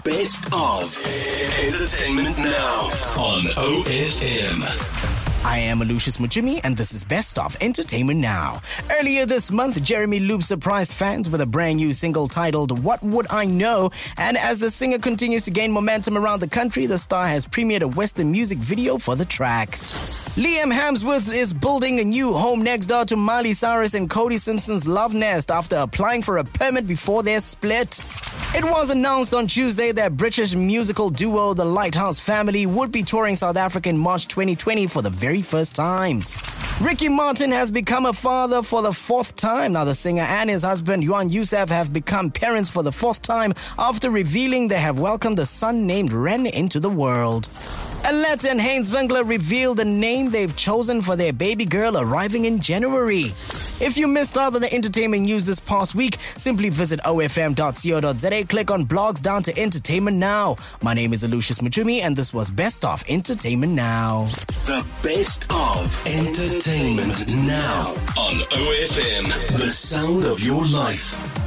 best of Entertainment Now on OFM. I am Lucius Mujimi, and this is Best of Entertainment Now. Earlier this month, Jeremy Loop surprised fans with a brand new single titled What Would I Know? And as the singer continues to gain momentum around the country, the star has premiered a Western music video for the track. Liam Hemsworth is building a new home next door to Miley Cyrus and Cody Simpson's love nest after applying for a permit before their split. It was announced on Tuesday that British musical duo The Lighthouse Family would be touring South Africa in March 2020 for the very first time. Ricky Martin has become a father for the fourth time. Now, the singer and his husband, Yuan Youssef, have become parents for the fourth time after revealing they have welcomed a son named Ren into the world. Alette and Haynes Winkler revealed the name they've chosen for their baby girl arriving in January. If you missed out on the entertainment news this past week, simply visit ofm.co.za, click on blogs down to Entertainment Now. My name is Lucius Mujimi, and this was Best of Entertainment Now. The best of Entertainment Now on OFM, the sound of your life.